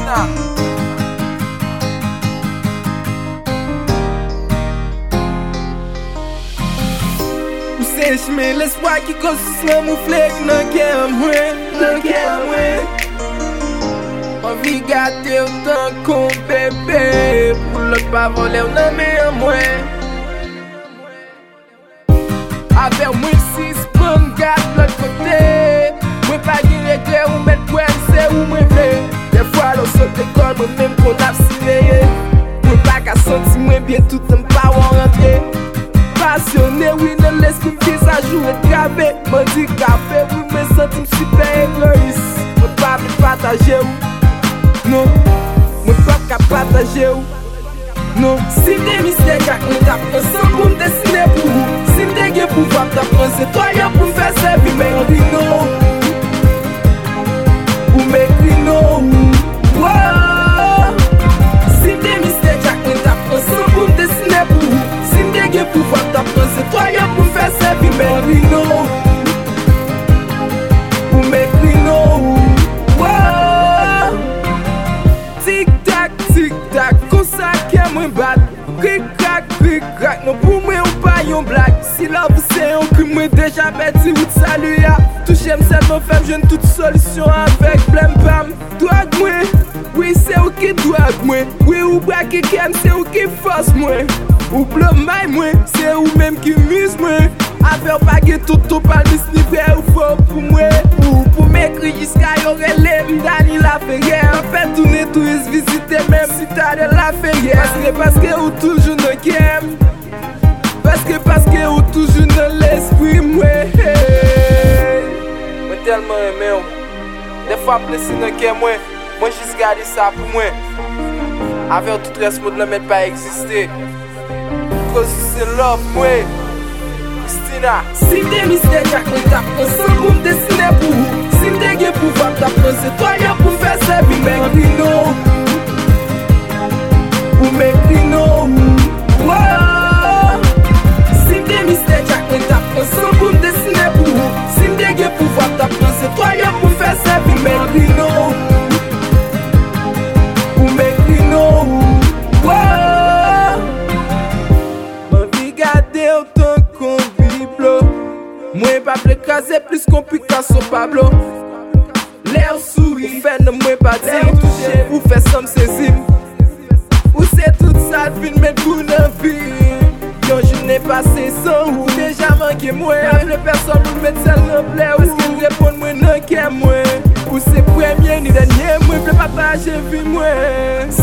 J'mets l'espoir qui consiste dans mon flag nan kè mwen Envie gâter autant qu'on bébé Pour l'autre pas voler ou nan men mwen Avec moi si s'prend garde l'autre côté Moi pas gen regret ou mettre quoi c'est où moi vle Des fois l'on saute l'école moi même qu'on a surveillé Moi pas qu'à sentir moi bien tout en pas rentrer Passionné, oui, non l'esprit m'fils à jouer gravé M'en dit café, oui, me senti super égoïste M'en pas me partager ou Non, m'en pas qu'à partager ou Non, si t'es mystère qu'à qu'on t'apprend sans pour m'dessiner pour vous Si t'es gay pour voir t'apprendre, c'est toi y'a pour m'faire servir Mais on dit non Ou m'écrit non Wow Si t'es mystère qu'à qu'on t'apprend sans pour m'dessiner pour vous Si t'es gay pour voir t'apprendre, c'est toi y'a pour m'faire servir Mais on dit non Ou m'écrit non Wow Tic-tac, comme ça qu'est moi bat Cric-crac, non pour moi ou pas yon blague Si la vous c'est un crime, moi déjà bêti ou de salut ya Touché seulement femme, j'ai une toute solution avec blême pam Drogue moi, oui c'est ou qui drogue moi Oui ou braque qui aime, c'est ou qui force moi Ou bleu maille moi, c'est ou même qui mise moi Avec pas tout palmis ni vrai ou faux pour moi Ou pour m'écrire jusqu'à y'aurait les m'dani la ferrière On fait tourner touristes visiter même si t'as de la ferrière Parce que ou toujours ne qu'aime Parce que ou toujours ne l'esprit moi Moi tellement aimé Des fois plaisir ne qu'aime moi juste garder ça pour moi Avec tout le reste monde ne met pas exister Cause c'est love moi Christina Si t'es mystère y'a qu'on t'apprend sans pour m'dessiner pour vous Si t'es gay pour voir t'apprendre c'est toi y'a pour faire servir M'écris non Ou m'écris non Wow Si t'es mystère y'a qu'on t'apprend sans pour m'dessiner pour vous Si t'es gay pour voir t'apprendre c'est toi y'a pour faire servir M'écris non Ou m'écris non Wow M'envie garder autant qu'on biblo Moi pas précaser plus qu'on Picasso Pablo L'air sourit, fait ne moi pas dire Ou fait ça m'saisir Ou c'est tout ça de mettre pour la vie Yon je n'ai passé sans ou déjà manqué moi Avec les personnes ou mettre celle ne plaît Ou est-ce qu'elle répond moi non qu'elle moi Ou c'est premier ni dernier moi, je partager vie moi